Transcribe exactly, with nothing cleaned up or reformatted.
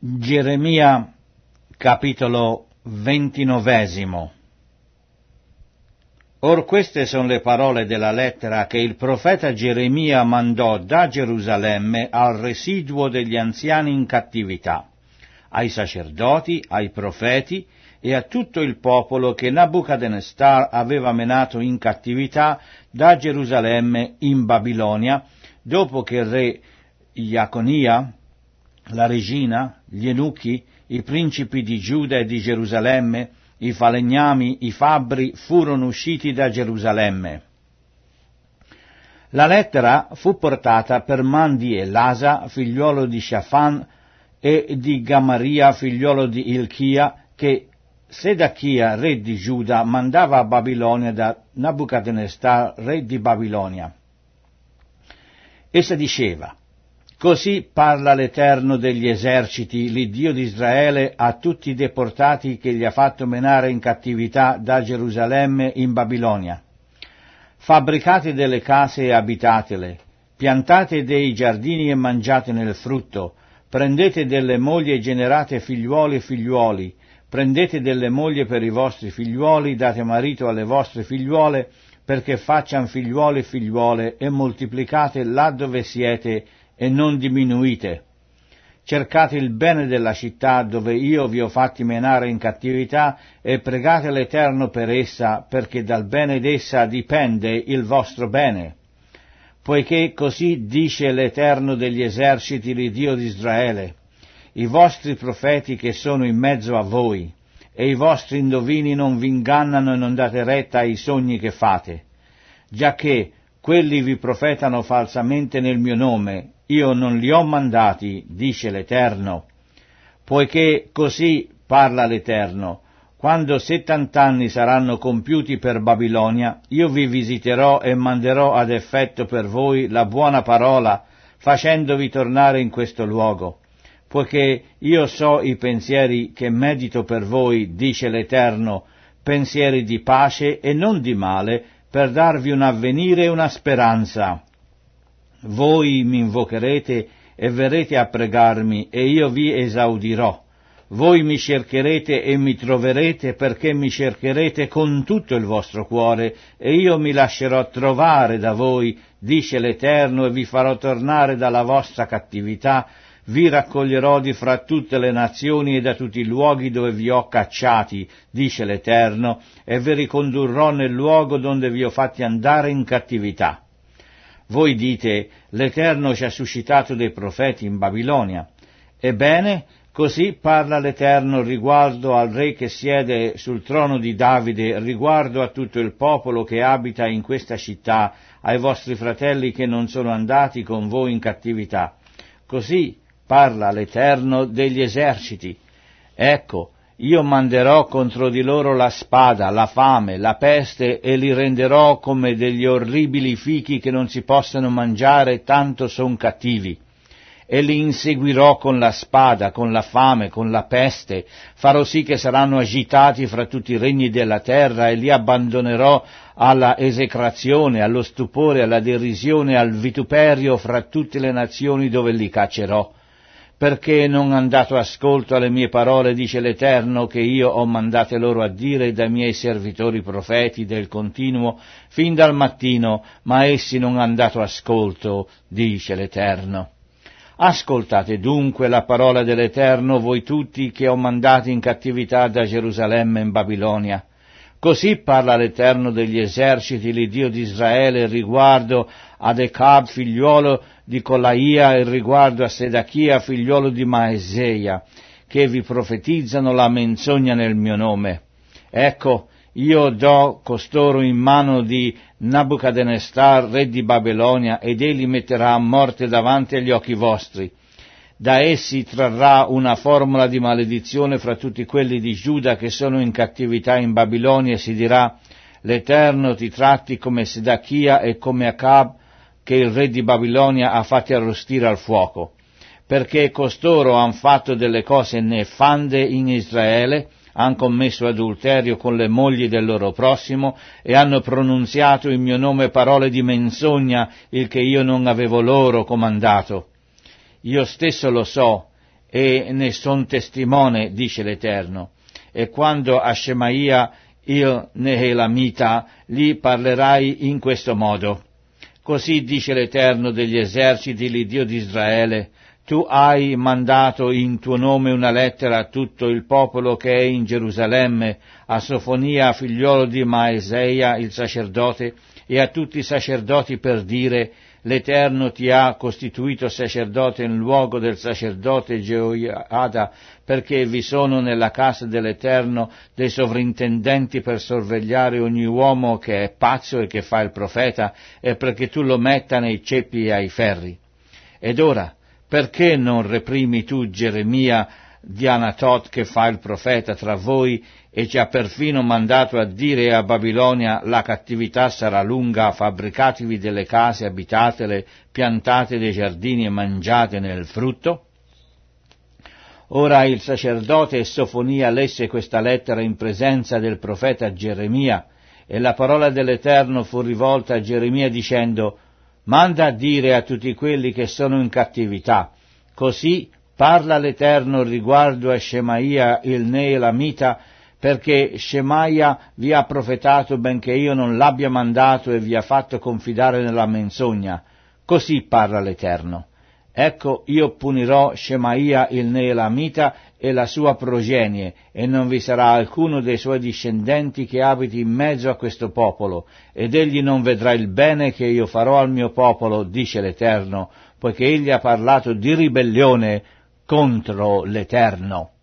Geremia capitolo ventinovesimo. Or queste sono le parole della lettera che il profeta Geremia mandò da Gerusalemme al residuo degli anziani in cattività, ai sacerdoti, ai profeti e a tutto il popolo che Nabucodonosor aveva menato in cattività da Gerusalemme in Babilonia, dopo che il re Iaconia, la regina, gli eunuchi, i principi di Giuda e di Gerusalemme, i falegnami, i fabbri furono usciti da Gerusalemme. La lettera fu portata per man di Elasa, figliuolo di Shafan, e di Gamaria, figliuolo di Ilchia, che Sedachia, re di Giuda, mandava a Babilonia da Nabucodonosor, re di Babilonia. Essa diceva: Così parla l'Eterno degli eserciti, l'Iddio di Israele, a tutti i deportati che gli ha fatto menare in cattività da Gerusalemme in Babilonia. Fabbricate delle case e abitatele, piantate dei giardini e mangiatene il frutto, prendete delle mogli e generate figliuoli e figliuoli, prendete delle mogli per i vostri figliuoli, date marito alle vostre figliuole, perché faccian figliuoli e figliuole, e moltiplicate là dove siete, e non diminuite. Cercate il bene della città dove io vi ho fatti menare in cattività e pregate l'Eterno per essa, perché dal bene d'essa dipende il vostro bene. Poiché così dice l'Eterno degli eserciti, l'Iddio di Israele: i vostri profeti che sono in mezzo a voi e i vostri indovini non vi ingannano e non date retta ai sogni che fate, giacché quelli vi profetano falsamente nel mio nome. Io non li ho mandati, dice l'Eterno. Poiché così parla l'Eterno: quando settant'anni saranno compiuti per Babilonia, io vi visiterò e manderò ad effetto per voi la buona parola, facendovi tornare in questo luogo. Poiché io so i pensieri che medito per voi, dice l'Eterno, pensieri di pace e non di male, per darvi un avvenire e una speranza. Voi mi invocherete e verrete a pregarmi, e io vi esaudirò. Voi mi cercherete e mi troverete, perché mi cercherete con tutto il vostro cuore, e io mi lascerò trovare da voi, dice l'Eterno, e vi farò tornare dalla vostra cattività. Vi raccoglierò di fra tutte le nazioni e da tutti i luoghi dove vi ho cacciati, dice l'Eterno, e vi ricondurrò nel luogo donde vi ho fatti andare in cattività. Voi dite: l'Eterno ci ha suscitato dei profeti in Babilonia. Ebbene, così parla l'Eterno riguardo al re che siede sul trono di Davide, riguardo a tutto il popolo che abita in questa città, ai vostri fratelli che non sono andati con voi in cattività. Così parla l'Eterno degli eserciti: ecco, io manderò contro di loro la spada, la fame, la peste, e li renderò come degli orribili fichi che non si possono mangiare, tanto son cattivi. E li inseguirò con la spada, con la fame, con la peste, farò sì che saranno agitati fra tutti i regni della terra, e li abbandonerò alla esecrazione, allo stupore, alla derisione, al vituperio fra tutte le nazioni dove li caccerò. Perché non han dato ascolto alle mie parole, dice l'Eterno, che io ho mandate loro a dire dai miei servitori profeti del continuo, fin dal mattino, ma essi non han dato ascolto, dice l'Eterno. Ascoltate dunque la parola dell'Eterno, voi tutti che ho mandati in cattività da Gerusalemme in Babilonia. Così parla l'Eterno degli eserciti, l'Iddio di Israele, riguardo ad Ecab, figliuolo di Colaia, e riguardo a Sedachia, figliuolo di Maaseia, che vi profetizzano la menzogna nel mio nome. Ecco, io do costoro in mano di Nabucodonosor, re di Babilonia, ed egli metterà a morte davanti agli occhi vostri. Da essi trarrà una formula di maledizione fra tutti quelli di Giuda che sono in cattività in Babilonia, e si dirà: l'Eterno ti tratti come Sedachia e come Acab, che il re di Babilonia ha fatti arrostire al fuoco, perché costoro han fatto delle cose nefande in Israele, han commesso adulterio con le mogli del loro prossimo, e hanno pronunziato in mio nome parole di menzogna, il che io non avevo loro comandato. Io stesso lo so, e ne son testimone, dice l'Eterno. E quando a Shemaia il Nehelamita gli parlerai in questo modo: così dice l'Eterno degli eserciti, l'Iddio di Israele, tu hai mandato in tuo nome una lettera a tutto il popolo che è in Gerusalemme, a Sofonia, figliolo di Maeseia, il sacerdote, e a tutti i sacerdoti per dire: l'Eterno ti ha costituito sacerdote in luogo del sacerdote Jeoiada, perché vi sono nella casa dell'Eterno dei sovrintendenti per sorvegliare ogni uomo che è pazzo e che fa il profeta, e perché tu lo metta nei ceppi e ai ferri. Ed ora, perché non reprimi tu Geremia di Anatot che fa il profeta tra voi, e ci ha perfino mandato a dire a Babilonia: la cattività sarà lunga, fabbricatevi delle case, abitatele, piantate dei giardini e mangiate nel frutto? Ora il sacerdote Sofonia lesse questa lettera in presenza del profeta Geremia, e la parola dell'Eterno fu rivolta a Geremia dicendo: manda a dire a tutti quelli che sono in cattività: così parla l'Eterno riguardo a Shemaia il Neelamita, perché Shemaia vi ha profetato benché io non l'abbia mandato e vi ha fatto confidare nella menzogna. Così parla l'Eterno: ecco, io punirò Shemaia il Neelamita e la sua progenie, e non vi sarà alcuno dei suoi discendenti che abiti in mezzo a questo popolo, ed egli non vedrà il bene che io farò al mio popolo, dice l'Eterno, poiché egli ha parlato di ribellione contro l'Eterno.